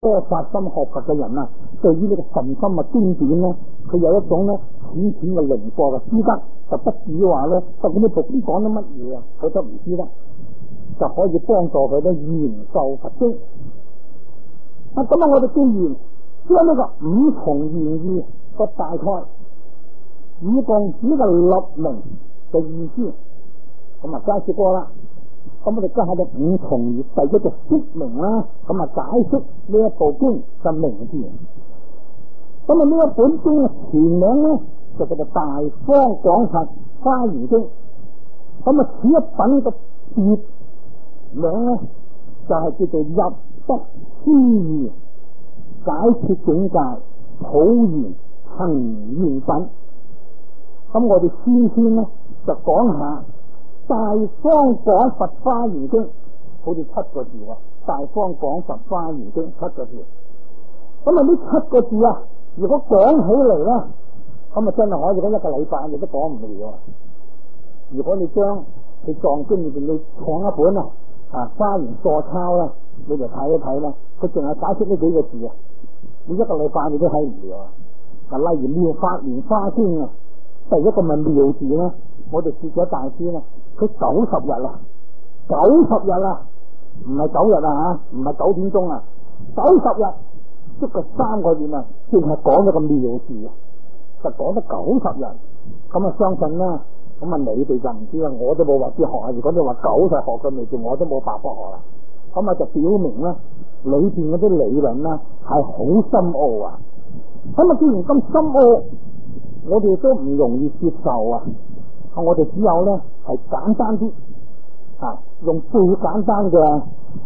多發心學佛嘅人啊，對於呢個神心啊經典咧，佢有一種咧淺淺嘅靈過嘅知得，就不至於話咧，究竟呢部經講咗乜嘢啊，佢都唔知得，就可以幫助佢咧研究佛經。咁啊，我哋既然將呢個五重言義個大概以共呢個立名嘅意思，咁啊解釋過啦。咁我哋家下嘅五重義第一個說明啦，咁啊解釋呢一部經嘅名字。咁啊呢一本經嘅全名咧就叫做《大方廣佛華嚴經》。咁啊此一品嘅別名咧就係叫做入德思義解脫境界普賢行願品。咁我哋先咧就講下大方廣佛華嚴經，好似七個字喎。大方廣佛華嚴經七個字。咁啊呢七個字啊，如果講起嚟咧，咁啊真係可以講一個禮拜你都講唔了。如果你將佢藏經裏邊你講一本啊華嚴疏鈔啦，你就睇一睇啦，佢淨係解釋呢幾個字啊，你一個禮拜你都睇唔了。嗱，例如妙法蓮華經啊，第一個咪妙字啦，我哋試咗大師啦，佢90日啦，90日啦，唔係9日啊吓，唔係9點鐘啊，90日，即係3個月啊，淨係講咗個妙字啊，就講得90日，咁啊相信啦，咁啊你哋就唔知啦，我都冇話知學啊，如果你話90學嘅妙字，我都冇辦法學啦，咁啊就表明啦，裏邊嗰啲理論啦係好深奧啊，咁啊既然咁深奧，我哋都唔容易接受啊！我哋只有咧係簡單啲用最簡單嘅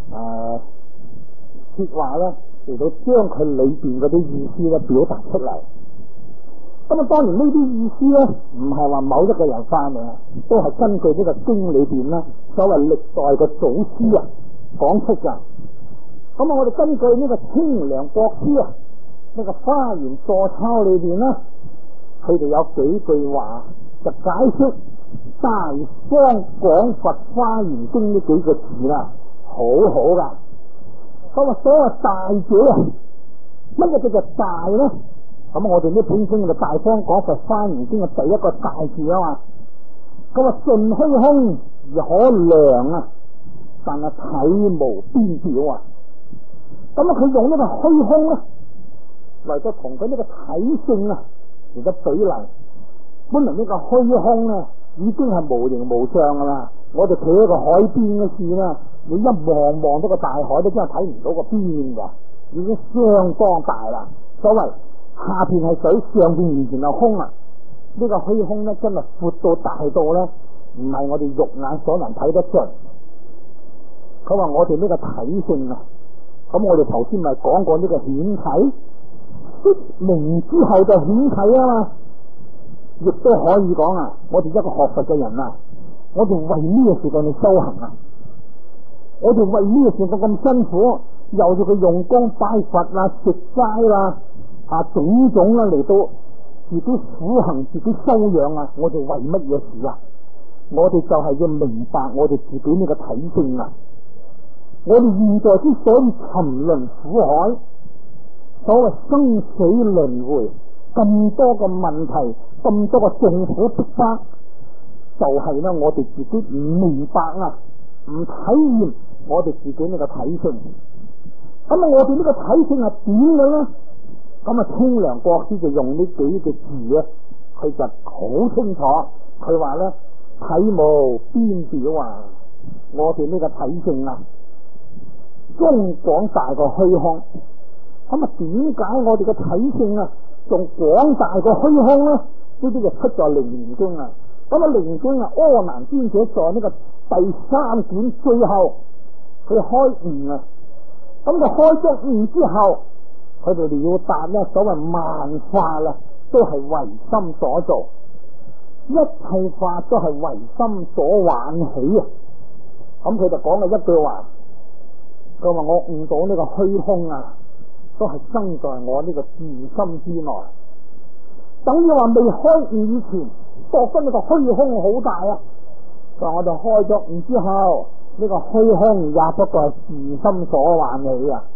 說話咧嚟到將佢裏邊嗰啲意思咧表達出嚟。咁啊，當然呢啲意思咧唔係話某一個人發明，都係根據呢個經裏邊啦，所謂歷代嘅祖師啊講出噶。咁啊，我哋根據呢個清涼國師啊呢個華嚴疏鈔裏邊啦。佢哋有幾句話就解釋大方廣佛華嚴經呢幾個字啦，好好噶。咁啊，所謂大者啊，乜嘢叫做大咧？咁我哋呢本經嘅大方廣佛華嚴經嘅第一個大字啊嘛。咁啊，盡虛空而可量啊，但係體無邊表啊。咁啊，佢用呢個虛空咧嚟到同佢呢個體性啊而家比例，本來呢個虛空咧已經係無形無相噶啦。我哋企喺個海邊嘅事啦，你一望到個大海都真係睇唔到個邊噶，已經相當大啦。所謂下邊係水，上邊完全係空啊！呢個虛空咧真係闊到大到咧，唔係我哋肉眼所能睇得盡。佢話我哋呢個體性啊，咁我哋頭先咪講過呢個顯體。明之後就顯體啊嘛，亦都可以講啊！我哋一個學佛嘅人啊，我哋為呢個時間去修行啊，我哋為呢個時間咁辛苦，又要佢用功拜佛啊、食齋啦種種啦嚟到自己苦行、自己修養啊！我哋為乜嘢事啊？我哋就係要明白我哋自己呢個體性啊！我哋現在之所以沉淪苦海。所謂生死輪迴咁多個問題，咁多個政府逼迫，就係咧我哋自己唔明白啊，唔體驗我哋自己呢個體性。咁啊，我哋呢個體性係點嘅咧？咁啊，清涼國師就用呢幾個字啊，佢就好清楚。佢話咧，體無邊表啊，我哋呢個體性啊，中廣大過虛空。咁啊，點解我哋嘅體性啊，仲廣大過虛空咧？呢啲就出在《楞嚴經》啊。咁啊，《楞嚴經》啊，阿難尊者在呢個第3卷最後，佢開悟啊。咁佢開咗悟之後，佢哋了達咧所謂萬法啦，都係唯心所做，一切法都係唯心所挽起啊。咁佢就講咗一句話，佢話我悟到呢個虛空啊，都係生在我呢個自心之內，等於話未開悟以前，覺得呢個虛空好大啊。但我哋開咗悟之後，呢個虛空也不過係自心所挽起啊，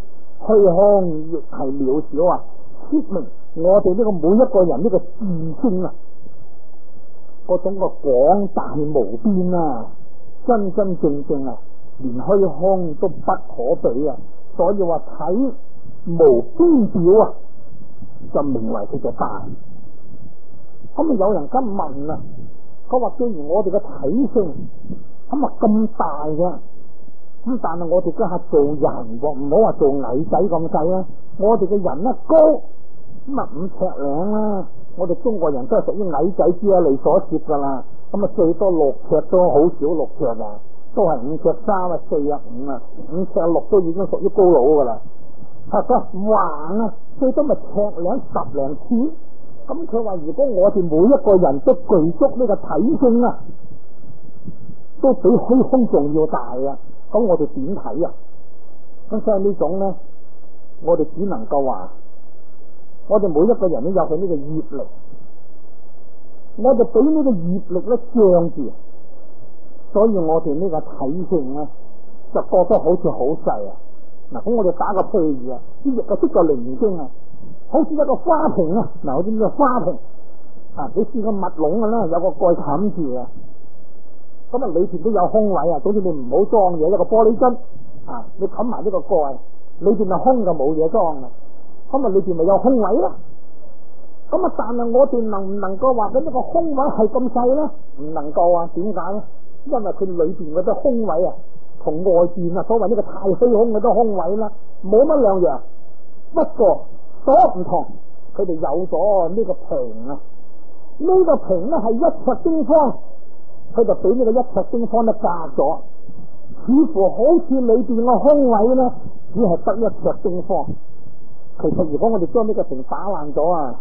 虛空亦係渺小啊，說明我哋呢個每一個人呢個自性啊，嗰種個廣大無邊啊，真真正正啊，連虛空都不可比啊，所以話睇無邊表啊，就名為佢嘅大。咁啊有人咁問啊，佢話既然我哋嘅體性咁啊咁大嘅，咁但係我哋家下做人喎，唔好話做矮仔咁細啦，我哋嘅人咧高咁啊5尺零啦，我哋中國人都係屬於矮仔之類所攝噶啦，咁啊最多6尺都好少6尺啊，都係5尺3啊4啊5啊5尺6都已經屬於高佬噶啦。佢話橫啊最多咪尺零10零寸，咁佢話如果我哋每一個人都具足呢個體性啊，都比虛空仲要大啊，咁我哋點睇啊？咁所以呢種咧，我哋只能夠話，我哋每一個人都有佢呢個業力，我哋俾呢個業力咧障住，所以我哋呢個體性咧就覺得好似好細啊。嗱，咁我哋打個譬如啊，啲肉啊識個靈精啊，好似一個花瓶啊，嗱，好似呢個花瓶啊，你試個密籠嘅咧，有個蓋冚住啊，咁啊裏邊都有空位啊，總之你唔好裝嘢，一個玻璃樽啊，你冚埋呢個蓋，裏邊係空就冇嘢裝啊，咁啊裏邊咪有空位咯。咁啊，但係我哋能唔能夠話俾呢個空位係咁細咧？唔能夠啊，點解咧？因為佢裏邊嗰啲空位啊，同外邊啊所謂呢個太虛空嗰啲空位啦，冇乜兩樣。不過所唔同，佢哋有咗呢個瓶啊，呢個瓶咧係1尺丁方，佢就俾呢個1尺丁方咧隔咗，似乎好似裏邊個空位咧只係得1尺丁方。其實如果我哋將呢個瓶打爛咗啊，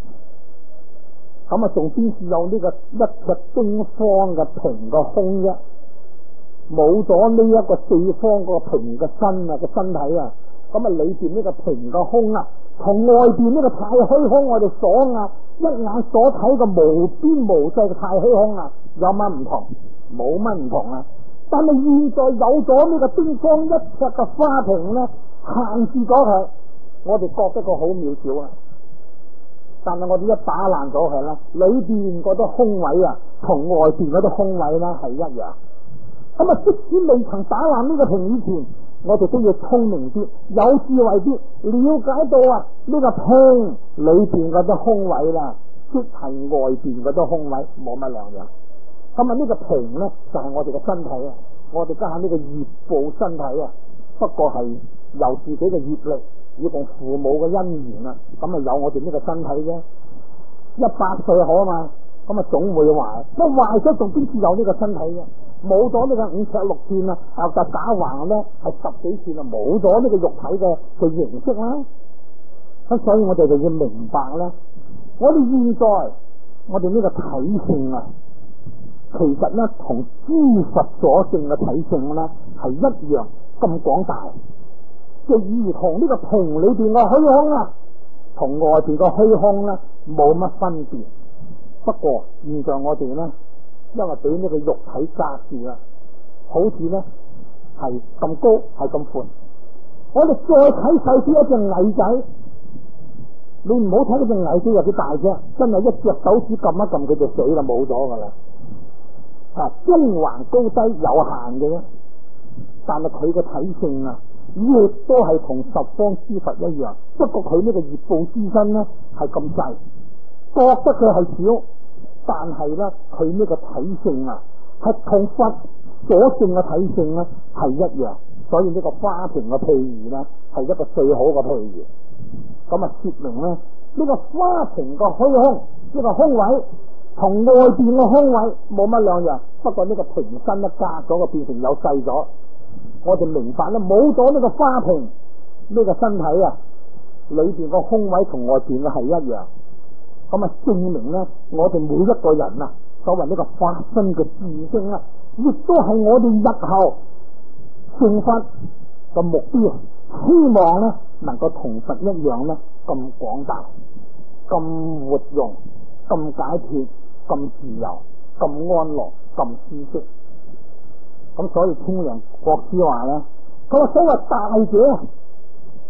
咁啊仲邊是有呢個1尺丁方嘅瓶個空啫？冇咗呢一個四方個瓶嘅身啊，個身體啊，咁啊裏邊呢個瓶個空啊，同外邊呢個太虛空我哋所啊一眼所睇嘅無邊無際嘅太虛空啊，有乜唔同？冇乜唔同啊！但係現在有咗呢個丁方1尺嘅花瓶咧，限制咗佢，我哋覺得佢好渺小啊！但係我哋一打爛咗佢咧，裏邊嗰啲空位啊，同外邊嗰啲空位咧係一樣。咁啊，即使未曾打爛呢個瓶以前，我哋都要聰明啲、有智慧啲，了解到啊呢個瓶裏邊嗰啲空位啦，即係外邊嗰啲空位冇乜兩樣。咁啊，呢個瓶咧就係我哋嘅身體啊，我哋家下呢個業報身體啊，不過係由自己嘅業力以共父母嘅因緣啊，咁啊有我哋呢個身體啫。100歲好啊嘛，咁啊總會壞，咁壞咗仲邊次有呢個身體嘅？冇咗呢個5尺6寸啊，就打橫咧係10幾寸啊，冇咗呢個肉體嘅形式啦。咁所以我哋就要明白咧，我哋現在我哋呢個體性啊，其實咧同諸佛所性嘅體性咧係一樣咁廣大，就如同呢個瓶裏邊嘅虛空啊，同外邊嘅虛空咧冇乜分別。不過現在我哋咧，因為俾呢個肉體隔住啦，好似咧係咁高係咁寬。我哋再睇細啲一隻矮仔，你唔好睇嗰隻矮仔有幾大啫，真係一隻手指撳一撳佢就死啦，冇咗噶啦。中環高低有限嘅啫，但係佢嘅體性啊，亦都係同十方諸佛一樣。不過佢呢個業報之身咧係咁細，覺得佢係少。但係咧，佢呢個體性啊，係同佛所性嘅體性咧係一樣，所以呢個花瓶嘅譬喻咧係一個最好嘅譬喻。咁啊，說明咧呢個花瓶個虛空，呢個空位同外邊嘅空位冇乜兩樣，不過呢個瓶身咧隔咗個變成有細咗。我哋明白咧，冇咗呢個花瓶呢個身體啊，裏邊個空位同外邊嘅係一樣。咁啊，證明咧，我哋每一個人啊，所謂呢個發生嘅自性啊，亦都係我哋日後成佛嘅目標。希望咧能夠同佛一樣咧，咁廣大、咁活用、咁解脫、咁自由、咁安樂、咁舒適。咁所以清涼國師話咧，佢話所謂大者，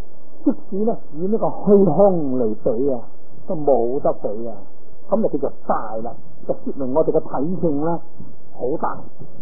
即使咧以呢個虛空嚟比啊，都冇得比啊。咁就叫做大啦，就說明我哋嘅體性咧好大。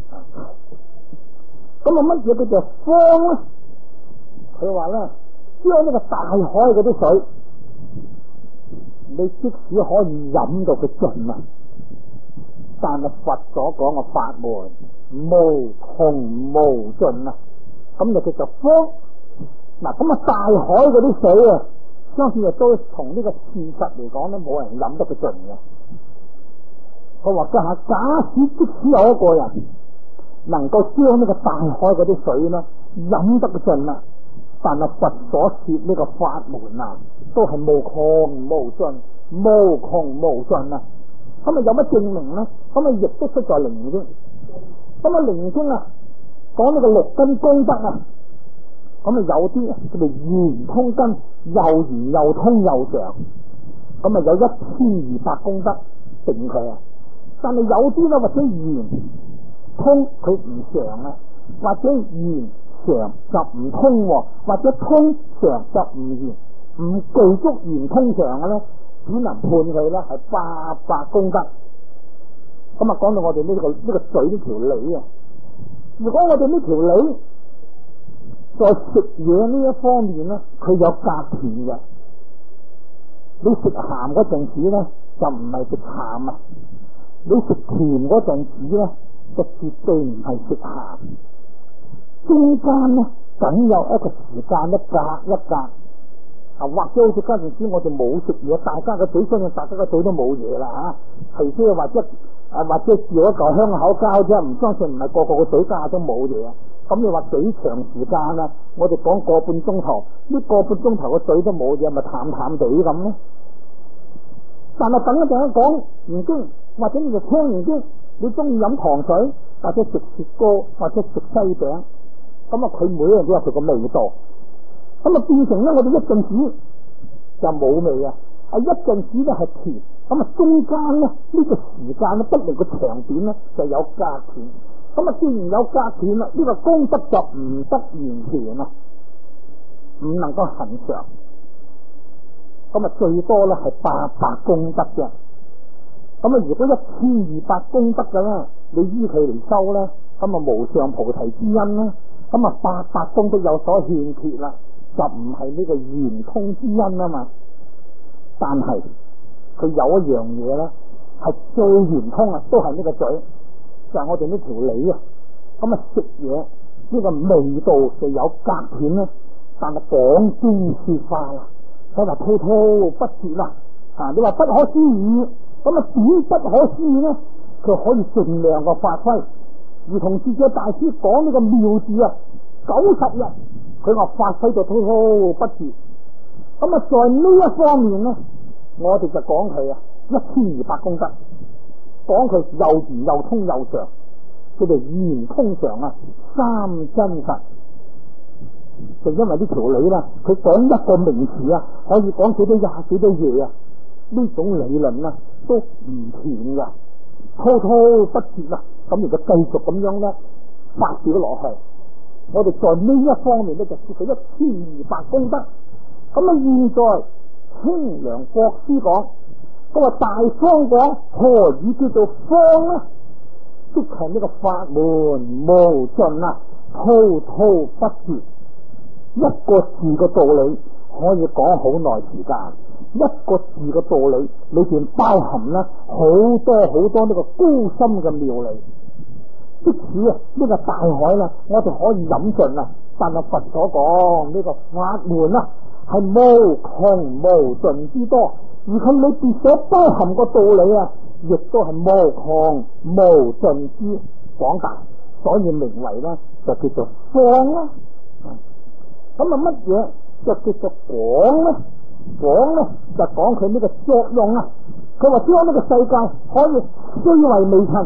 咁啊，乜嘢叫做方咧？佢話咧，將呢個大海嗰啲水，你即使可以飲到佢盡啊，但係佛所講嘅法門無窮無盡啊，咁就叫做方。嗱，咁啊，大海嗰啲水啊，相信亦都從呢個事實嚟講咧，冇人飲得佢盡嘅。佢話家下假使即使有一個人能夠將呢個大海嗰啲水咧飲得佢盡啦，但係佛所說呢個法門啊，都係無窮無盡、無窮無盡啊。咁啊，有乜證明咧？咁啊，亦都出在靈經。咁啊，靈經啊，講呢個六根功德啊。咁啊，有啲叫做圓通根，又圓又通又長，咁啊有1200功德定佢啊。但係有啲咧，或者圓通佢唔長啊，或者圓長就唔通，或者通長就唔圓，唔具足圓通長嘅咧，只能判佢咧係800功德。咁啊，講到我哋呢個嘴呢條脷啊，如果我哋呢條脷在食嘢呢一方面咧，佢有格甜嘅。你食鹹嗰陣時咧，就唔係食鹹啊；你食甜嗰陣時咧，就絕對唔係食鹹。中間咧，梗有一個時間一格一格啊，或者好似嗰陣時我哋冇食嘢，大家嘅嘴相信大家嘅嘴都冇嘢啦嚇，除非或者照一嚿香口膠啫，唔相信唔係個個個嘴家都冇嘢。咁你話幾長時間啊？我哋講個半鐘頭，呢個半鐘頭個嘴都冇嘢，咪淡淡地咁咧？但係等一陣講完經，或者你就聽完經，你中意飲糖水，或者食雪糕，或者食西餅，咁啊佢每樣都有佢個味道，咁啊變成咧我哋一陣子就冇味啊，一陣子咧係甜，咁啊中間咧呢個時間咧不論個長短咧就有格甜。咁啊，既然有格斷啦，呢個功德就唔得完全啊，唔能夠恒常。咁啊，最多咧係800功德嘅。咁啊，如果1200功德嘅咧，你依佢嚟收咧，咁啊無上菩提之恩啦。咁啊，800功德有所欠缺啦，就唔係呢個圓通之恩啊嘛。但係佢有一樣嘢咧，係最圓通啊，都係呢個嘴。就係我哋呢條脷啊，咁啊食嘢呢個味道就有格斷啦，但係講經說法啦，佢話滔滔不絕啦，你話不可思議，咁啊點不可思議咧？佢可以盡量個發揮，如同智者大師講呢個妙字啊，90日佢話發揮到滔滔不絕。咁啊在呢一方面咧，我哋就講佢啊1200功德。講佢又圓又通又長，佢哋圓通長啊，三真實。就因為呢條理啦，佢講一個名詞啊，可以講幾多日幾多夜啊，呢種理論啊都唔斷噶，滔滔不絕啊，咁而家繼續咁樣咧發表落去。我哋在呢一方面咧就接佢1200功德。咁啊，現在清涼國師講。咁啊，大方講何以叫做方呢？即係呢個法門無盡啊，滔滔不絕。一個字嘅道理可以講好耐時間，一個字嘅道理裏邊包含咧好多好多呢個高深嘅妙理。即使啊呢個大海啦，我哋可以飲盡啦，但係佛所講呢個法門啊，係無窮無盡之多。而佢裏邊所包含個道理啊，亦都係無窮無盡之廣大，所以名為咧就叫做方啦。咁啊乜嘢就叫做廣咧？廣咧就講佢呢個作用啊。佢話將呢個世界可以雖為微塵，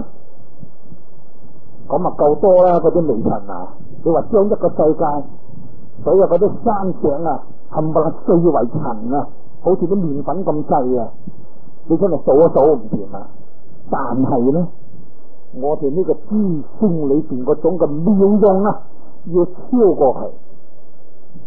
咁啊夠多啦嗰啲微塵啊！你話將一個世界所有嗰啲山石啊，冚唪唥雖為塵啊！好似啲麵粉咁細啊！你真係數都數唔掂啊！但係咧，我哋呢個知聲裏邊嗰種嘅妙用啊，要超過佢。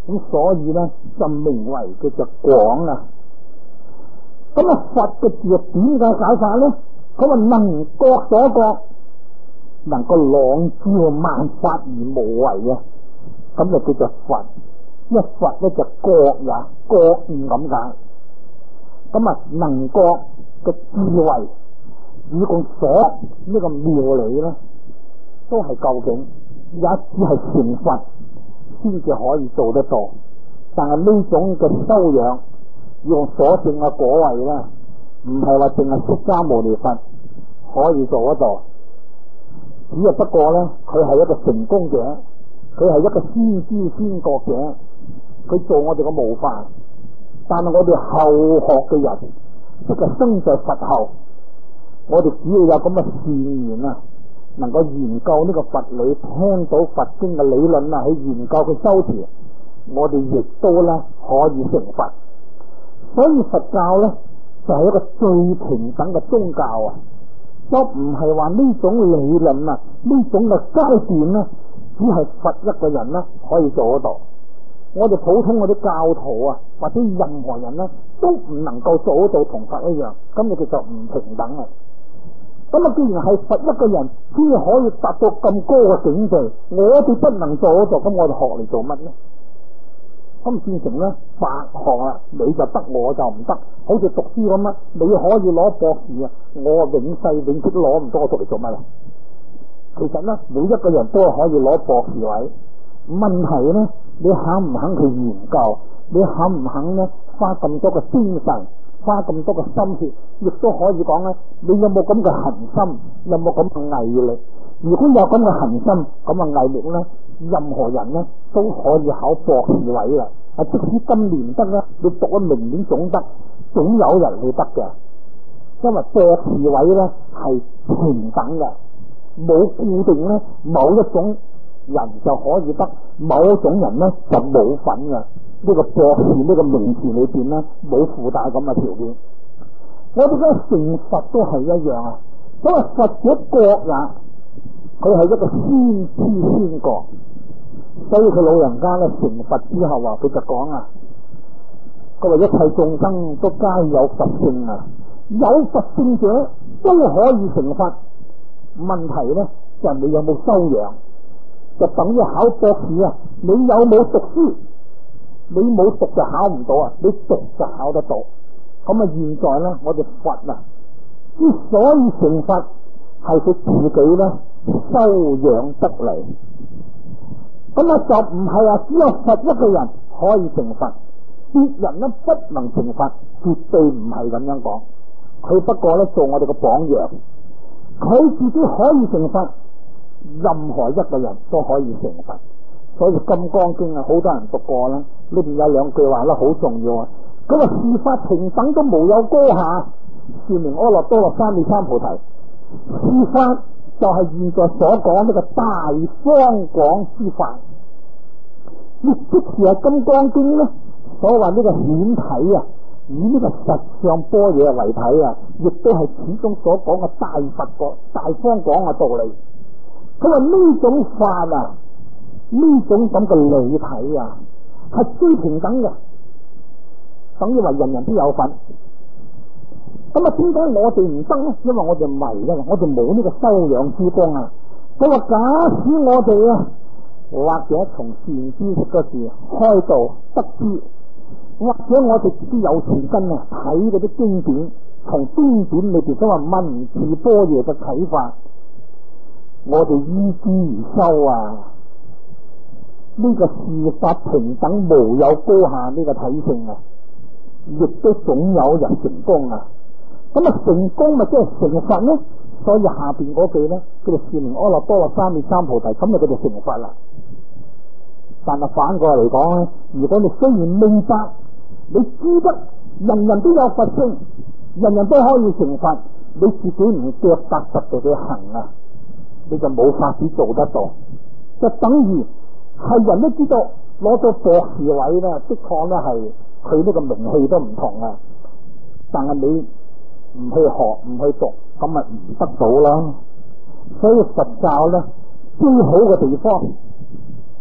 咁所以咧就名為叫做廣啊。咁啊佛嘅字點解解法咧？咁啊能覺所覺，能夠朗照萬法而無為啊，咁就叫做佛。一佛咧就覺也，覺悟咁解。咁啊能覺嘅智慧以共所呢個妙理咧，都係究竟也只係成佛先至可以做得到。但係呢種嘅修養用所證嘅果位咧，唔係話淨係釋迦牟尼佛可以做得到，只係不過咧佢係一個成功者，佢係一個先知先覺者，佢做我哋嘅模範。但係我哋後學嘅人，即係生在佛後，我哋只要有咁嘅善緣啊，能夠研究呢個佛理，聽到佛經嘅理論啊，去研究佢修持，我哋亦都咧可以成佛。所以佛教咧就係一個最平等嘅宗教啊，都唔係話呢種理論啊，呢種嘅階段咧，只係佛一個人咧可以做得到。我哋普通嗰啲教徒啊，或者任何人咧，都唔能夠做到同佛一樣，咁你就唔平等啊。咁啊，既然係佛一個人先可以達到咁高嘅境界，我哋不能做得到，咁我哋學嚟做乜咧？咁變成咧白學啊，你就得我就唔得，好似讀書咁啊，你可以攞博士啊，我永世永世都攞唔到，我讀嚟做乜啊？其實咧，每一個人都可以攞博士位，問題咧，你肯唔肯去研究？你肯唔肯咧花咁多嘅精神，花咁多嘅心血，亦都可以講咧，你有冇咁嘅恒心，有冇咁嘅毅力？如果有咁嘅恒心，咁嘅毅力咧，任何人咧都可以考博士位啦。啊，即使今年得咧，你讀咗明年總得，總有人會得嘅。因為博士位咧係平等嘅，冇固定咧某一種人就可以得，某一種人咧就冇份嘅。呢個博士呢個名詞裏邊咧冇附帶咁嘅條件。我哋嘅成佛都係一樣啊。所謂佛者覺也，佢係一個先知先覺。所以佢老人家咧成佛之後啊，佢就講啊，佢話一切眾生都皆有佛性啊，有佛性者都可以成佛。問題咧就係你有冇修養，就等於考博士啊，你有冇讀書？你冇讀就考唔到啊，你讀就考得到。咁啊，現在咧我哋佛啊，之所以成佛，係佢自己咧修養得嚟。咁啊，就唔係話只有佛一個人可以成佛，別人咧不能成佛，絕對唔係咁樣講。佢不過咧做我哋嘅榜樣，佢自己可以成佛，任何一個人都可以成佛。所以《金剛經》啊，好多人讀過啦。呢邊有兩句話咧，好重要啊。佢話事法平等都無有高下，是名阿耨多羅三藐三菩提。事法就係現在所講呢個大方廣之法，亦即是係《金剛經》咧所謂呢個顯體啊，以呢個實相般若為體啊，亦都係始終所講嘅大佛國大方廣嘅道理。佢話呢種法啊，呢種咁嘅理體啊，係最平等嘅，等於話人人都有份。咁啊，點解我哋唔得咧？因為我哋迷啊，我哋冇呢個修養之光啊。佢話假使我哋啊，或者從善知識嗰時開導得知，或者我哋自己有善根啊，睇嗰啲經典，從經典裏邊都話文字般若嘅啟發，我哋依之而修啊。呢個事法平等無有高下呢個體性啊，亦都總有人成功啊。咁啊，成功咪即係成佛咧？所以下邊嗰句咧，叫做是名阿耨多羅三藐三菩提，咁就叫做成佛啦。但係反過嚟講咧，如果你雖然明白，你知得人人都有佛性，人人都可以成佛，你自己唔腳踏實地去行啊，你就冇法子做得到。就等於係人都知道攞到博士位咧，的確咧係佢呢個名氣都唔同啊。但係你唔去學唔去讀，咁咪唔得到啦。所以佛教咧最好嘅地方，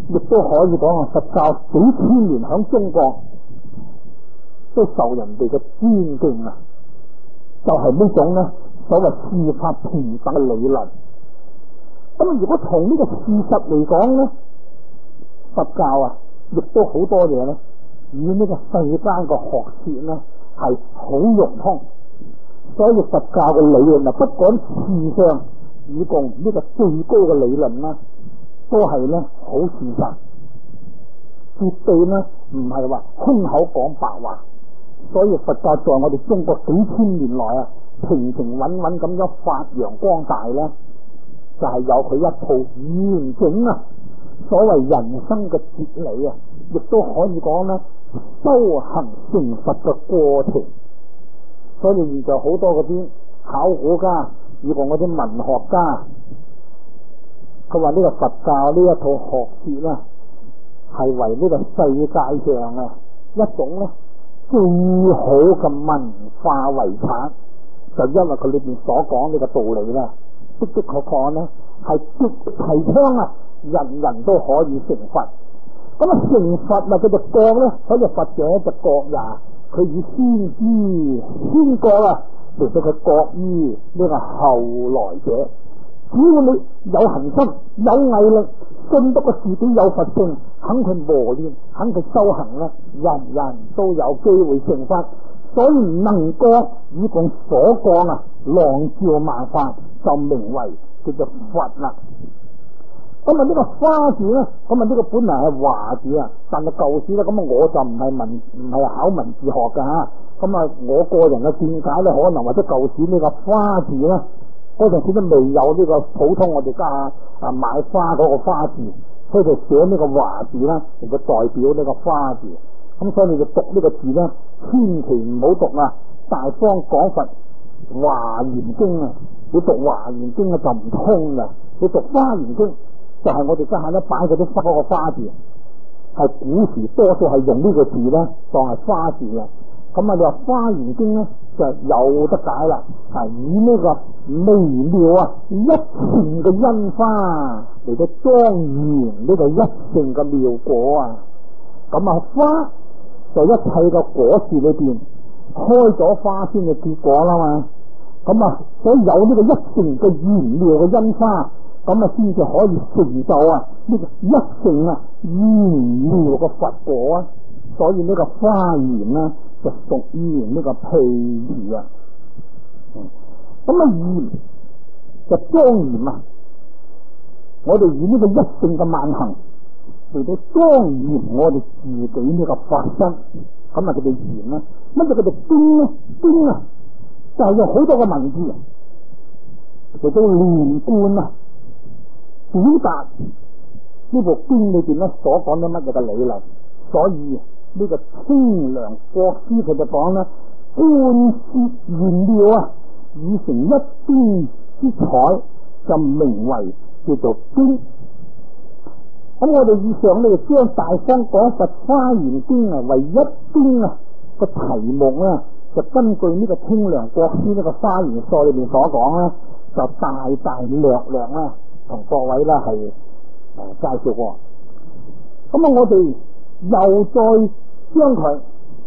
亦都可以講佛教幾千年響中國都受人哋嘅尊敬啊！就係呢種咧所謂事法平等嘅理論。咁如果從呢個事實嚟講咧，佛教啊，亦都好多嘢咧，與呢個世間嘅學說咧係好融通。所以佛教嘅理論啊，不管事上以共呢個最高嘅理論啦，都係咧好事實，絕對咧唔係話空口講白話。所以佛教在我哋中國幾千年來啊，平平穩穩咁樣發揚光大咧，就係有佢一套完整啊，所謂人生嘅哲理啊，亦都可以講咧修行成佛嘅過程。所以現在好多嗰啲考古家，以及嗰啲文學家，佢話呢個佛教呢一套學說咧，係為呢個世界上啊一種咧最好嘅文化遺產。就因為佢裏邊所講呢個道理啦，的的確確咧係極提倡啊，人人都可以成佛。咁啊成佛啊，佢就覺咧，嗰隻佛者就覺呀，佢以先知先覺啊，令到佢覺於呢個後來者。只要你有恒心、有毅力，信得個自己有佛性，肯去磨練，肯去修行咧，人人都有機會成佛。所以能夠以共所講啊，浪照萬法，就名為叫做佛啦。咁啊呢個花字咧，咁啊呢個本來係華字啊，但係舊時咧，咁啊我就唔係考文字學噶吓。咁啊我個人嘅見解咧，可能或者舊時呢個花字咧，嗰陣時都未有呢個普通我哋家啊買花嗰個花字，所以就寫呢個華字啦，嚟到代表呢個花字。咁所以你就讀呢個字咧，千祈唔好讀啊！大方廣佛華嚴經啊，你讀華嚴經啊就唔通啦。你讀花嚴經就係我哋家下咧擺嗰啲花嗰個花字，係古時多數係用呢個字咧當係花字嘅。咁啊你話花嚴經咧就有得解啦，係以呢個微妙啊一線嘅恩花嚟到莊嚴呢個一線嘅妙果啊。咁啊花就一切嘅果樹裏邊開咗花先嘅結果啦嘛。咁啊所以有呢個一成嘅玄妙嘅恩花，咁啊先至可以成就啊呢個一成啊玄妙嘅佛果啊。所以呢個花言啊就屬於呢個譬喻啊。咁啊言就莊嚴啊，我哋以呢個一成嘅萬行嚟到莊嚴我哋自己呢個法身，咁啊佢哋言啦。乜嘢佢哋經咧？經啊就係用好多個文字嚟到連貫啊表達呢部經裏邊咧所講咗乜嘢嘅理論。所以呢個清涼國師佢就講啦，觀攝玄妙啊，以成一經之彩，就名為叫做經。咁我哋以上咧就將大方廣佛花嚴經啊為一經啊個題目啊，就根據呢個清涼國師呢個花嚴疏裏面所講咧，就大大略略啦，同各位啦係介紹過。咁啊，我哋又再將佢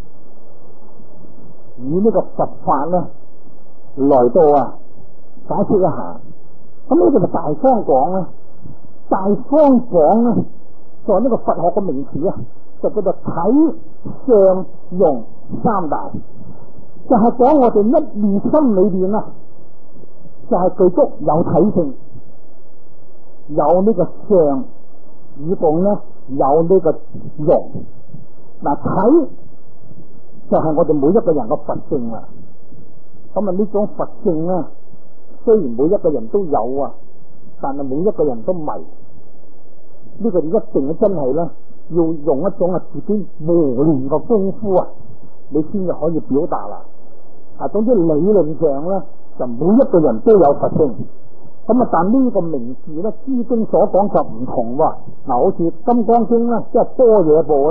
以呢個佛法咧來到啊解釋一下。咁呢個就大方廣啦。大方廣咧，就係呢個佛學嘅名詞啊，就叫做體相用三大，就係講我哋一念心裏邊啊，就係具足有體性，有呢個相，以共咧有呢個用。嗱，體就係我哋每一個人嘅佛性啊。咁啊呢種佛性咧，雖然每一個人都有啊，但係每一個人都迷。呢個一定真係咧，要用一種自己磨練嘅功夫啊，你先至可以表達啦。總之理論上咧，就每一個人都有佛性。咁啊，但呢個名字咧，諸經所講就唔同喎。好似《金剛經》啦，即係般若部啦，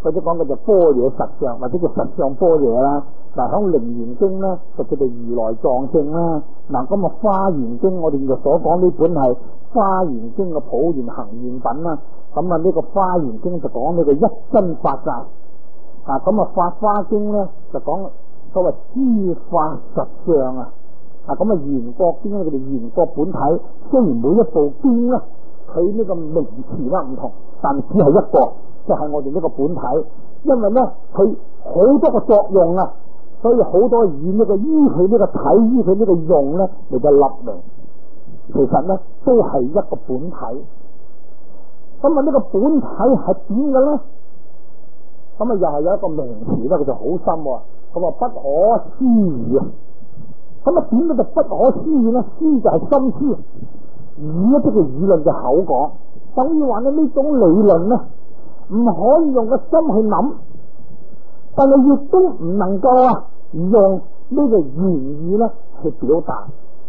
或者講嘅就般若實相，或者叫實相般若啦。嗱，響楞嚴經咧就叫做如來藏性啦。嗱，咁啊華嚴經我哋就所講呢本係華嚴經嘅普賢行願品啦。咁啊呢個華嚴經就講呢個一真法界。啊，咁啊法華經咧就講所謂諸法實相啊。啊，咁啊圓覺經咧佢哋圓覺本體，雖然每一部經咧佢呢個名詞咧唔同，但只係一個，就係我哋呢個本體。因為咧佢好多個作用啊，所以好多以呢個依佢呢個體依佢呢個用咧嚟到立名，其實咧都係一個本體。咁啊呢個本體係點嘅咧？咁啊又係有一個名詞咧，佢就好深喎。咁啊不可思議啊！咁啊點解就不可思議咧？思就係心思，議一啲嘅議論就口講，等於話咧呢種理論咧唔可以用個心去諗，但係亦都唔能夠用呢個言語咧去表達。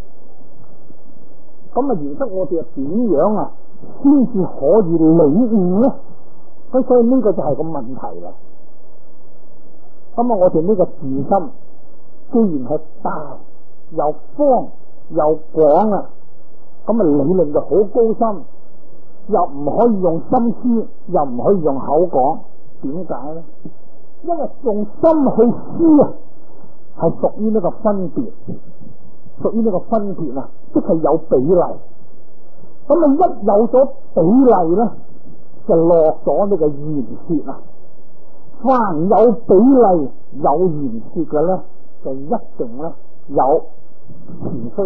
咁啊，然之後我哋點樣先至可以領悟咧？咁所以呢個就係個問題啦。咁啊，我哋呢個自心既然係大又方又廣啊，咁啊理論就好高深，又唔可以用心思，又唔可以用口講。點解咧？因為用心去思啊，係屬於呢個分別，屬於呢個分別啊，即係有比例。咁啊，一有咗比例咧，就落咗呢個言說啊。凡有比例有言說嘅咧，就一定咧有是非。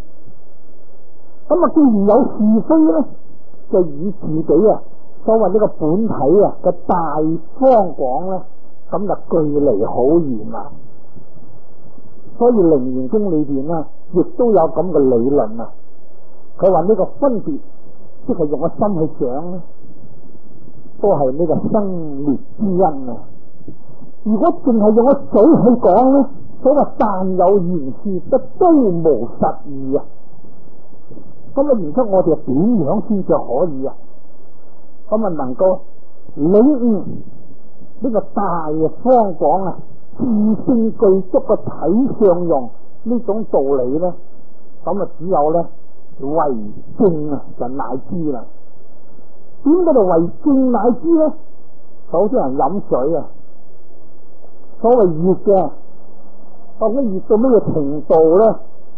咁啊，既然有是非咧，就以自己所謂呢個本體嘅大方廣咧，咁就距離好遠啦。所以楞嚴經裏邊咧，亦都有咁嘅理論啊。佢話呢個分別，即係用個心去想咧，都係呢個生滅之因啊。如果淨係用個嘴去講咧，所謂但有言說，得都無實義啊。咁啊，然之後我哋點樣先至可以咁啊能夠領悟呢個大方廣自性具足嘅體相用呢種道理咧？咁啊只有咧為證就乃知啦。點解就為證乃知咧？好多人飲水所謂熱嘅，究竟熱到咩程度咧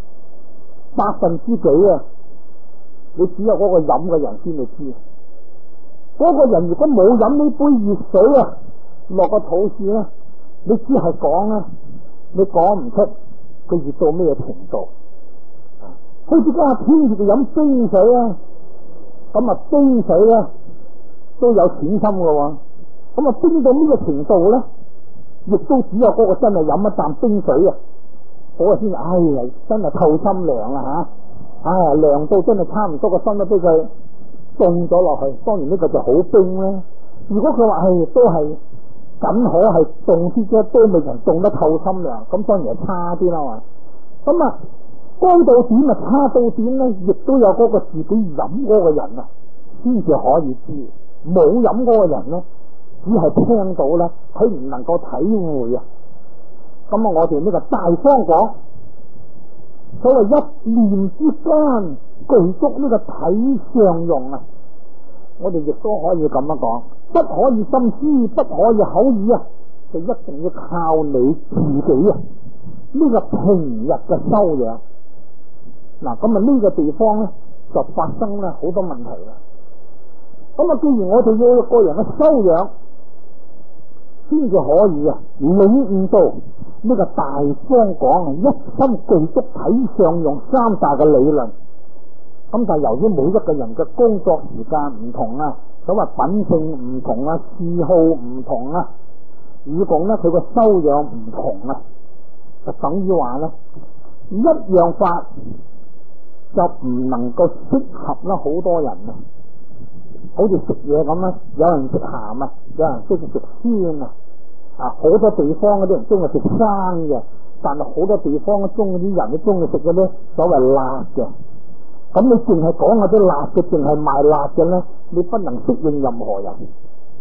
？100%你只有嗰個飲嘅人先至知。嗰個人如果冇飲呢杯熱水落個肚臍咧，你只係講你講唔出佢熱到咩程度。好似家下天熱就飲冰水咁啊冰水都有淺深嘅喎。咁啊冰到呢個程度咧，亦都只有嗰個真係飲一啖冰水嗰個先，真係透心涼啦涼到真係差唔多個心都俾佢凍咗落去。當然呢個就好冰啦。如果佢話都係僅可係凍啲啫，都未人凍得透心涼，咁當然係差啲啦嘛。咁高到點差到點咧，亦都有嗰個自己飲嗰個人先至可以知。冇飲嗰個人咧，只係聽到啦，佢唔能夠體會咁我哋呢個大方廣，所謂一念之間具足呢個體相用我哋亦都可以咁樣講，不可以心思，不可以口語就一定要靠你自己呢個平日嘅修養。嗱，咁呢個地方咧就發生咧好多問題啦。咁既然我哋要個人嘅修養先至可以領悟到呢個大方廣一心具足體相用三大嘅理論。咁但係由於每一個人嘅工作時間唔同所謂品性唔同嗜好唔同以共咧佢個修養唔同就等於話咧一樣法就唔能夠適合啦好多人好似食嘢咁有人食鹹有人中意食鮮好多地方嗰啲人中意食生嘅，但係好多地方中意啲人都中意食嗰啲所謂辣嘅。咁你淨係講嗰啲辣嘅，淨係賣辣嘅咧，你不能適應任何人。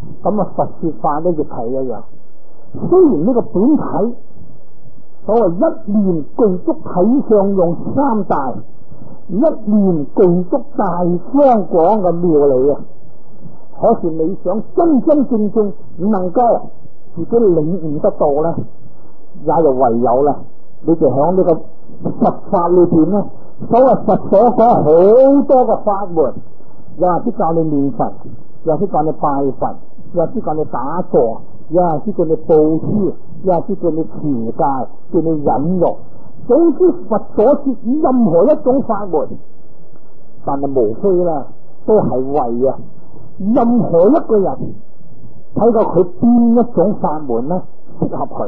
咁啊，佛說法咧亦係一樣。雖然呢個本體所謂一念具足體相用三大，一念具足大方廣嘅妙理啊，可是你想真真正正能夠自己領悟得到咧，也就唯有啦，你就響呢個佛法裏邊咧，所謂佛所講好多嘅法門，有陣時教你念佛，有陣時教你拜佛，有陣時教你打坐，有陣時叫你布施，有陣時叫你持戒，叫你忍辱。總之佛所說任何一種法門，但係無非啦，都係為啊任何一個人睇過佢邊一種法門咧適合佢，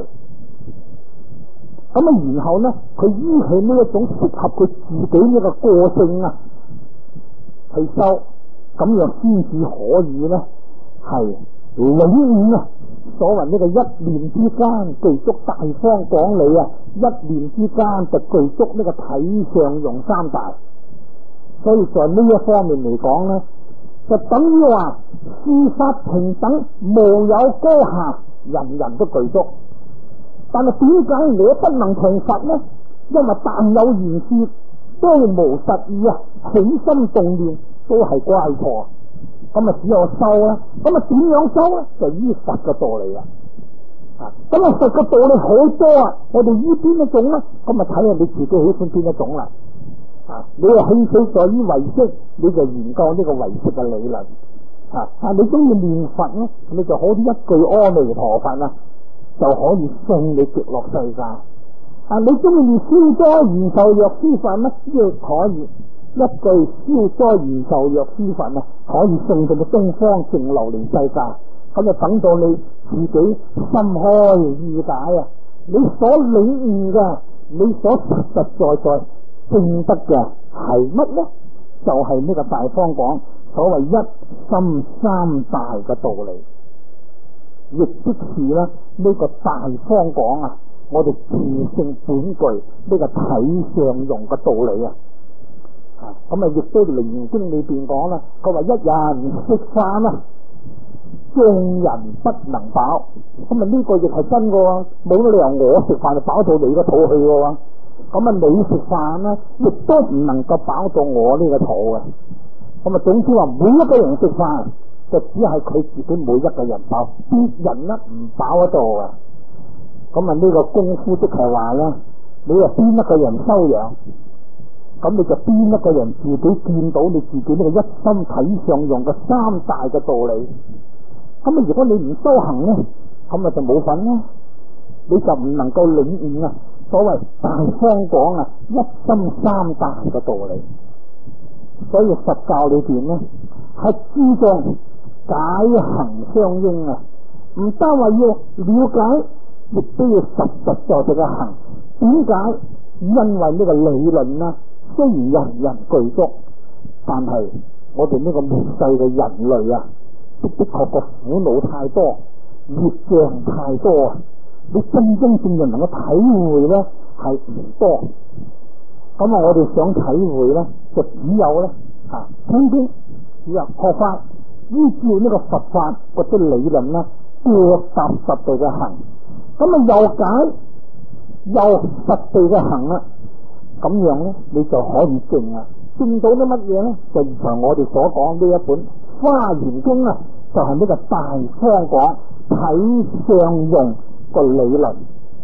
咁啊然後咧佢依佢呢一種適合佢自己呢個個性啊去修，咁樣先至可以咧係領悟啊所謂呢個一念之間具足大方廣理啊，一念之間就具足呢個體相用三大。所以在呢一方面嚟講咧，就等於話事法平等，無有高下，人人都具足。但係點解我不能成佛呢？因為但有言說，都無實意啊，起心動念都係乖錯。咁啊只有修啦，咁啊點樣修咧？就依佛嘅道理啦。咁啊佛嘅道理好多啊，我哋依邊一種咧？咁啊睇下你自己喜歡邊一種啦。你又興趣在於唯識，你就研究呢個唯識嘅理論。你中意念佛咧，你就好似一句阿彌陀佛啊，就可以送你極樂世界。你中意念消災延壽藥師佛咧，亦可以一句消災延壽藥師佛啊，可以送到你東方淨琉璃世界。咁就等到你自己心開意解啊，你所領悟嘅，你所實實在在證得嘅係乜呢？就係呢個大方廣所謂一心三大嘅道理，亦即是啦呢個大方廣啊，我哋自性本具呢個體相用嘅道理啊。咁啊，亦都《楞嚴經》裏邊講啦，佢話一人食飯啊，眾人不能飽。咁啊，呢個亦係真嘅喎，冇理由我食飯就飽到你個肚去嘅喎。咁啊，你食飯咧，亦都唔能夠飽到我呢個肚嘅。咁啊，總之話每一個人食飯，就只係佢自己每一個人飽，別人咧唔飽得到嘅。咁啊，呢個功夫即係話咧，你話邊一個人修養，咁你就邊一個人自己見到你自己呢個一心體相用嘅三大嘅道理。咁啊，如果你唔修行咧，咁啊就冇份啦，你就唔能夠領悟啊所謂大方廣啊一心三大嘅道理。所以佛教裏邊咧係注重解行相應啊，唔單話要了解，亦都要實實在在嘅行。點解？因為呢個理論啦，雖然人人具足，但係我哋呢個末世嘅人類啊，的確個苦惱太多，業障太多啊！你真真正正能夠體會咧係唔多。咁啊，我哋想體會咧，就只有咧聽經，只有學法，依照呢個佛法嗰啲理論啦，腳踏實地嘅行。咁啊，又解又實地嘅行啦，咁樣咧，你就可以證啦。證到啲乜嘢咧？就如同我哋所講呢一本《華嚴經》啊，就係呢個大方廣體相用個理論。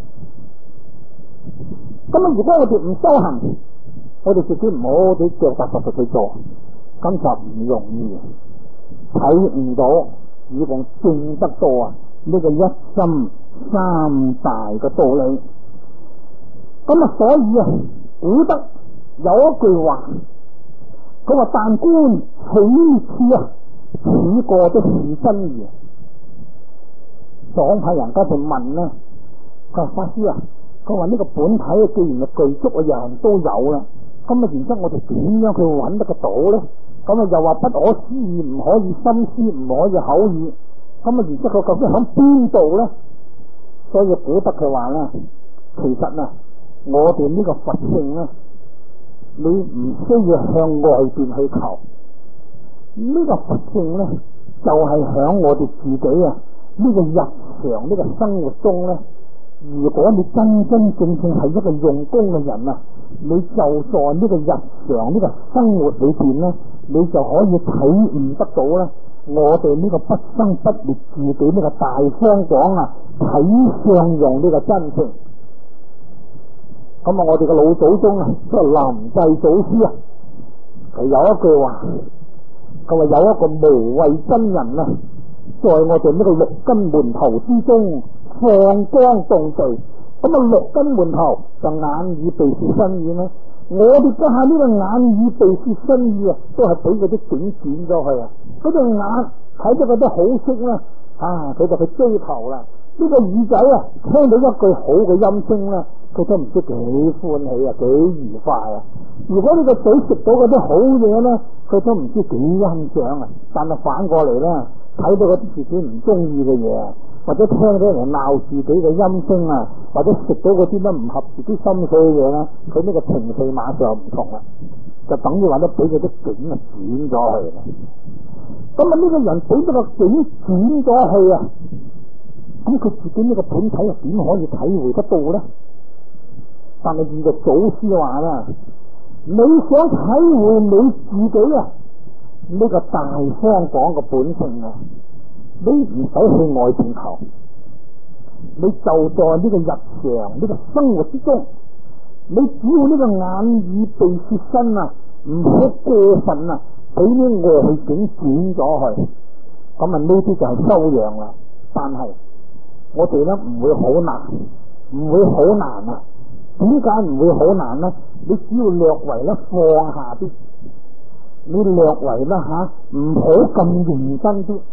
咁啊，如果我哋唔修行，我哋自己唔好啲腳踏實地去做，咁就唔容易睇唔到，以往證得到啊呢個一心三大嘅道理。咁啊，所以啊，古德有一句話，佢話但觀起次啊，此過的是真言。講下人家就問啦，佢話法師啊，佢話呢個本體既然係具足嘅人都有啦，咁啊，然之後我哋點樣去揾得個到咧？咁啊，又話不可思議，唔可以心思，唔可以口語。咁啊，然之後佢究竟喺邊度咧？所以古德佢話咧，其實啊，我哋呢個佛性咧，你唔需要向外邊去求。呢個佛性咧， 就係響我哋自己啊呢個日常呢個生活中咧，如果你真真正正係一個用功嘅人啊，你就在呢個日常呢個生活裏邊咧，你就可以體悟得到咧，我哋呢個不生不滅自己呢個大方廣啊，體相用呢個真情。咁啊，我哋嘅老祖宗啊，即係臨濟祖師啊，佢有一句話，佢話有一個無畏真人啊，在我哋呢個六根門頭之中放光動地。咁啊，六根門頭就眼耳鼻舌身意啦。我哋家下呢個眼耳鼻舌身意啊，都係俾嗰啲景轉咗去啊。嗰隻眼睇到嗰啲好色啦，佢就去追求啦。呢個耳仔啊，聽到一句好嘅音聲啦，佢都唔知幾歡喜啊，幾愉快啊。如果呢個嘴食到嗰啲好嘢咧，佢都唔知幾欣賞啊。但係反過嚟咧，睇到嗰啲自己唔中意嘅嘢，或者聽到人鬧自己嘅音聲啊，或者食到嗰啲都唔合自己心水嘅嘢咧，佢呢個情緒馬上唔同啦，就等於話咧俾佢啲景啊轉咗去啦。咁啊，呢個人俾咗個景轉咗去啊，咁佢自己呢個本體又點可以體會得到咧？但係呢個祖師話啦，你想體會你自己啊呢個大方廣嘅本性啊，你唔使去外邊求，你就在呢個日常呢個生活之中，你只要呢個眼耳鼻舌身啊，唔好過分啊，俾啲外境轉咗去，咁啊呢啲就係修養啦。但係我哋咧唔會好難，唔會好難啊！點解唔會好難呢？你只要略為咧放下啲，你略為啦唔好咁認真啲。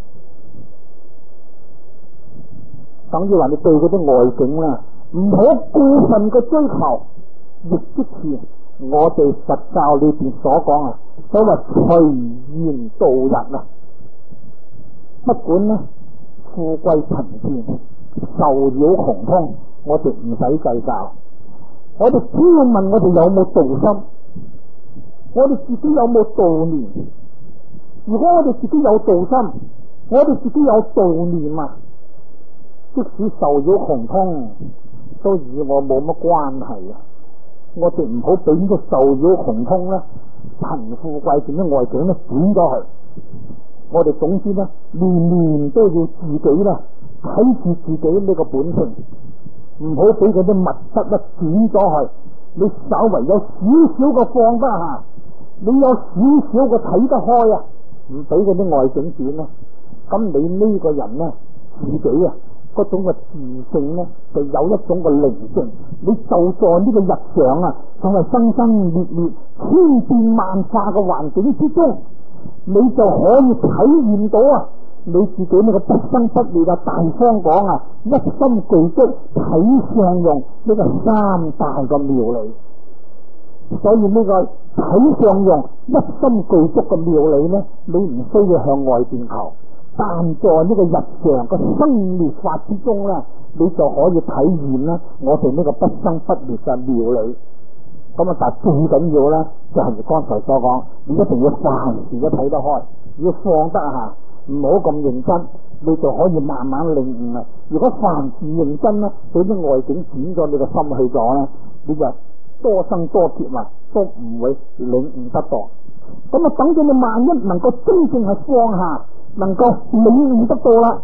等於話你對嗰啲外境啦，唔好過分嘅追求，亦即是我哋佛教裏邊所講啊，所謂隨緣度日啊。不管呢富貴貧賤、壽夭窮通，我哋唔使計較。我哋只要問我哋有冇道心，我哋自己有冇道念。如果我哋自己有道心，我哋自己有道念啊，即使壽夭窮通都與我冇乜關係啊！我哋唔好俾呢個壽夭窮通咧，貧富貴賤嘅外境咧轉咗去。我哋總之咧，年年都要自己啦，睇住自己呢個本性，唔好俾嗰啲物質咧轉咗去。你稍為有少少嘅放得下，你有少少嘅睇得開啊，唔俾嗰啲外境轉啦。咁你呢個人咧，自己啊嗰種嘅自性咧，就有一種嘅寧靜。你就在呢個日常啊，就係生生滅滅、千變萬化嘅環境之中，你就可以體驗到啊，你自己呢個不生不滅啊，大方廣啊，一心具足體相用呢個三大嘅妙理。所以呢個體相用一心具足嘅妙理呢，你唔需要向外邊求，但在呢個日常嘅生滅法之中呢，你就可以體驗啦我哋呢個不生不滅嘅妙理。咁啊，但係最緊要咧，就係如剛才所講，你一定要凡事都睇得開，要放得下，唔好咁認真，你就可以慢慢領悟啦。如果凡事認真咧，俾啲外境轉咗你個心去咗咧，你就多生多劫啊，都唔會領悟得到。咁啊，等到你萬一能夠真正係放下，能夠領悟得到啦，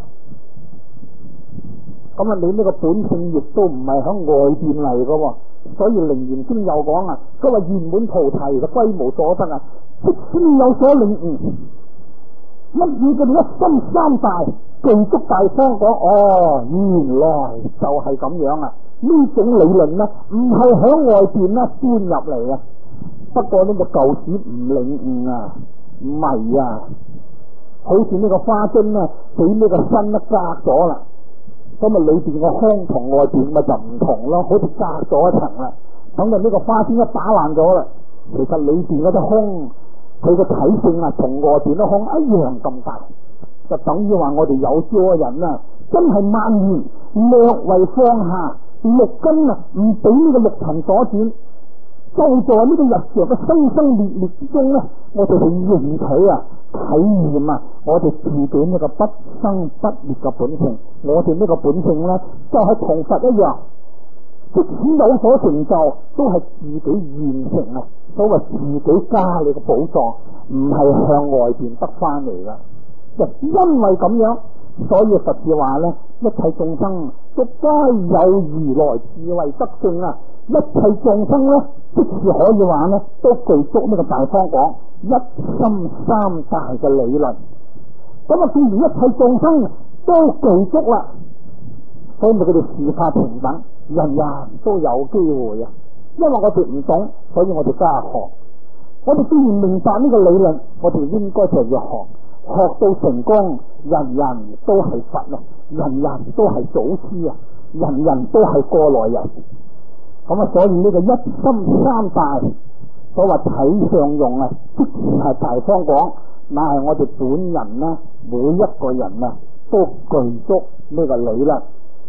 咁啊，你呢個本性亦都唔係響外邊嚟噶。所以《楞嚴經》又講啊，佢話圓滿菩提就歸無所得啊，即使有所領悟，乜嘢叫做一心三大具足大方廣？哦，原來就係咁樣啊！呢種理論呢，唔係響外邊呢搬入嚟啊。不過呢個舊時唔領悟啊，唔係啊，好似呢個花樽呢，俾呢個身都隔咗啦。咁啊，裏邊個空同外邊咪就唔同咯，好似隔咗一層啦。等到呢個花先一打爛咗啦，其實裏邊嗰啲空，佢個體性啊，同外邊啲空一樣咁大，就等於話我哋有少嘅人啊，真係萬緣略為放下六根啊，唔俾呢個六塵所轉， 就在呢個日常嘅生生滅滅之中咧，我哋去認取啊、體驗啊，我哋自己呢個不生不滅嘅本性。我哋呢個本性咧，就係同佛一樣，即使有所成就，都係自己完成啊。所謂自己家裏嘅寶藏，唔係向外邊得翻嚟噶。就因為咁樣，所以佛是話咧，一切眾生都皆有如來智慧德性啊！一切眾生咧，即是可以話咧，都具足呢個大方廣一心三大嘅理論。咁啊，既然一切眾生都具足啦，所以咪佢哋事法平等，人人都有機會啊！因為我哋唔懂，所以我哋加學。我哋既然明白呢個理論，我哋應該就要學。學到成功，人人都係佛啊，人人都係祖師啊，人人都係過來人。咁啊，所以呢個一心三大，所謂體相用啊，即係大方廣，乃係我哋本人啦，每一個人啊，都具足呢個理啦。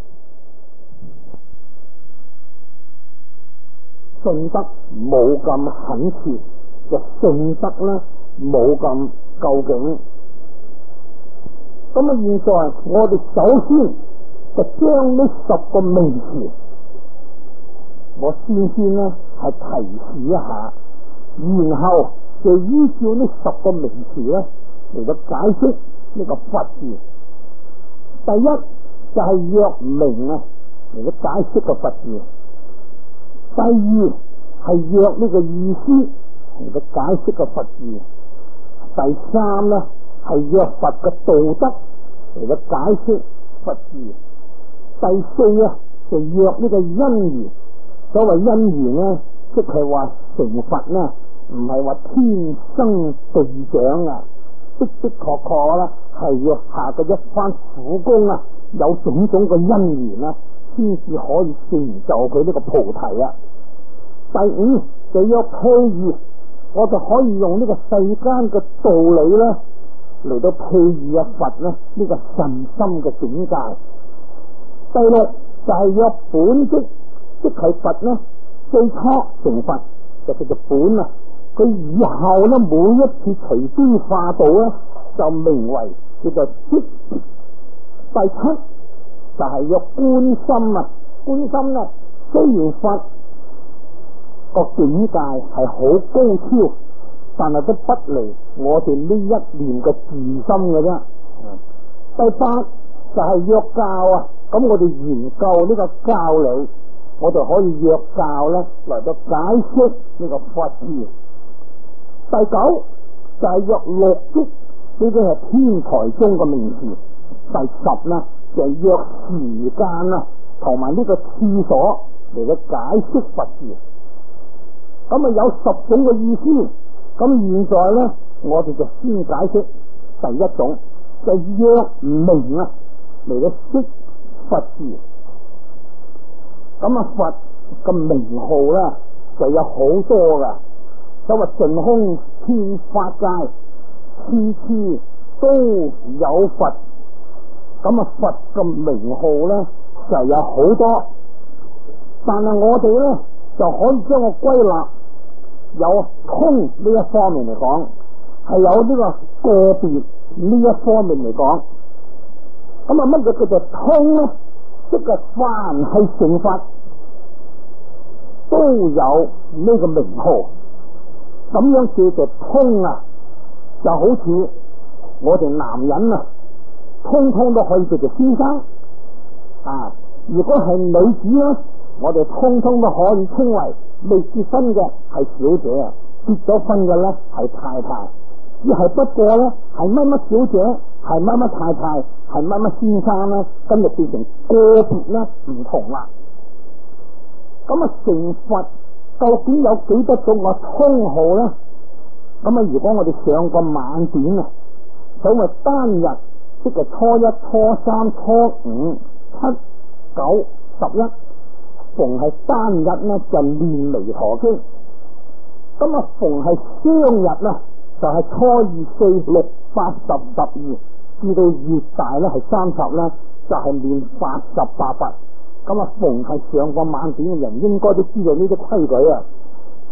信德冇咁懇切，就信德咧冇咁究竟。咁啊，現在我哋首先就將呢10個名詞，我先呢係提示一下，然後就依照呢10個名詞咧嚟到解釋呢個佛字。第一就係若名啊，嚟到解釋個佛字。第二係若呢個意思嚟到解釋個佛字。第三咧係若佛嘅道德嚟到解釋佛字。第四啊就若呢個因緣。所謂因緣咧，即係話成佛咧，唔係話天生地長啊，的確啦，係要下嘅一番苦功啊，有種種嘅因緣啊，先至可以成就佢呢個菩提啊。第五就要譬喻，我哋可以用呢個世間嘅道理咧嚟到譬喻啊佛咧呢個神心嘅境界。第六就係要本質。即係佛咧，最初成佛就叫做本啊。佢以後咧，每一次隨機化度咧，就名為叫做即。第七就係要觀心啊。觀心咧，雖然佛個境界係好高超，但係都不離我哋呢一念嘅自心嘅啫。第八就係要教啊。咁我哋研究呢個教理。我哋可以約教咧嚟到解釋呢個佛字。第九就係約六足，呢啲係天台宗嘅名詞。第10呢就係約時間啦，同埋呢個廁所嚟到解釋佛字。咁啊有10種嘅意思。咁現在咧，我哋就先解釋第一種，就約名啊嚟到釋佛字。咁啊，佛嘅名號咧就有好多噶，所謂淨空遍法界，次次都有佛。咁啊，佛嘅名號咧就有好多，但係我哋咧就可以將個歸納，有空呢一方面嚟講，係有呢個個別呢一方面嚟講。咁啊，乜嘢叫做通咧？即係凡係成佛都有呢個名號，咁樣叫做通啊。就好似我哋男人啊，通通都可以叫做先生啊。如果係女子咧，我哋通通都可以稱為未結婚嘅係小姐啊，結咗婚嘅咧係太太。只係不過咧係乜乜小姐，係乜乜太太，係乜乜先生咧，今日變成個別咧唔同啦。咁啊，成佛究竟有幾多種個通號咧？咁啊，如果我哋上個晚點啊，所謂單日，即係初一、初三、初五、7、9、11，逢係單日咧就念彌陀經。咁啊，逢係雙日啊，就係初二、4、6、8、10、12，至到越大咧係30咧，就係念88佛。咁啊，逢係上過晚點嘅人應該都知道呢啲規矩啊。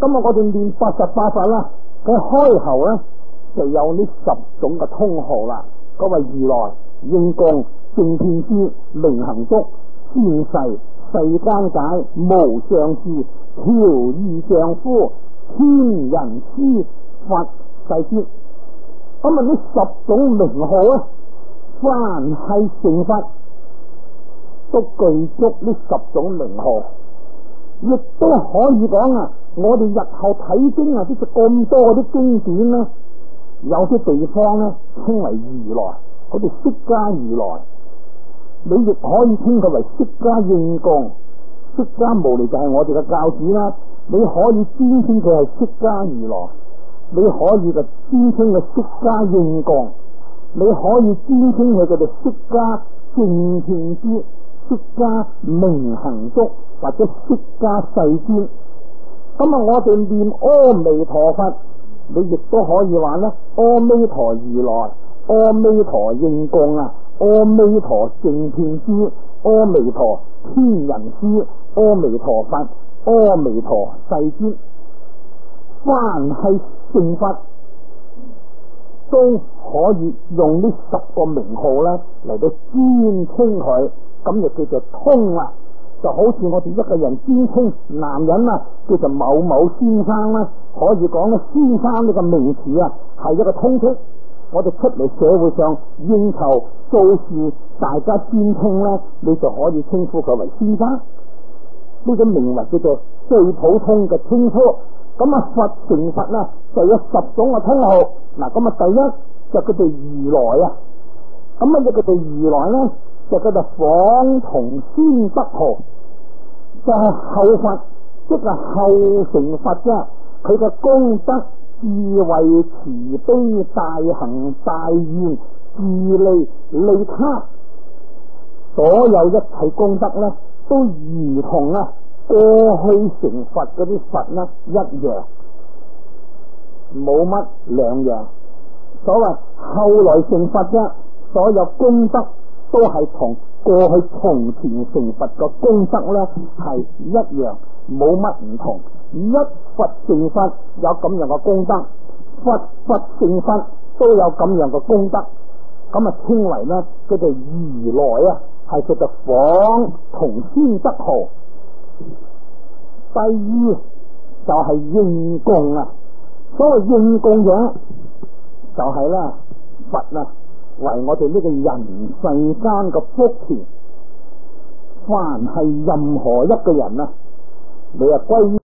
咁我哋念88法啦，佢開頭咧就有呢10種嘅通號啦。嗰個如來、應供、正遍知、明行足、先世、世間解、無上士、調御丈夫、天人師、佛世尊。咁呢10種名號啊，凡係成佛都具足呢10種名號，亦都可以講啊，我哋日後睇經啊，啲咁多嗰啲經典咧，有啲地方咧稱為如來，嗰啲釋迦如來，你亦可以稱佢為釋迦應供。釋迦牟尼就係我哋嘅教主啦，你可以尊稱佢係釋迦如來，你可以就尊稱佢釋迦應供，你可以尊稱佢哋釋迦正遍知、釋迦明行足或者釋迦世尊。咁我哋念阿彌陀佛，你亦都可以話咧，阿彌陀如來、阿彌陀應供啊，阿彌陀正遍知、阿彌陀天人師、阿彌陀佛、阿彌陀世尊。凡係成佛都可以用呢10個名號咧嚟到尊稱佢，咁就叫做通啦。就好似我哋一個人尊稱男人啊，叫做某某先生啦，可以講咧，先生呢個名詞啊係一個通稱。我哋出嚟社會上應酬做事，大家尊稱咧，你就可以稱呼佢為先生。呢種名為叫做最普通嘅稱呼。咁佛成佛啦，就有10種嘅通號。嗱，咁第一就叫做如來啊。咁就叫做如來咧，就叫做仿同先得號，就係後佛，即係後成佛啫。佢嘅功德、智慧、慈悲、大行、大願、自利、利他，所有一切功德咧，都如同過去成佛嗰啲佛呢一樣，冇乜兩樣。所謂後來成佛啫，所有功德都係同過去從前成佛嘅功德呢係一樣，冇乜唔同。一佛成佛有咁樣嘅功德，佛成佛都有咁樣嘅功德，咁稱為呢叫做如來啊，係叫做仿同先得號。第二就係應供啊，所謂應供者就係咧佛啊，為我哋呢個人世間嘅福田。凡係任何一個人啊，你歸於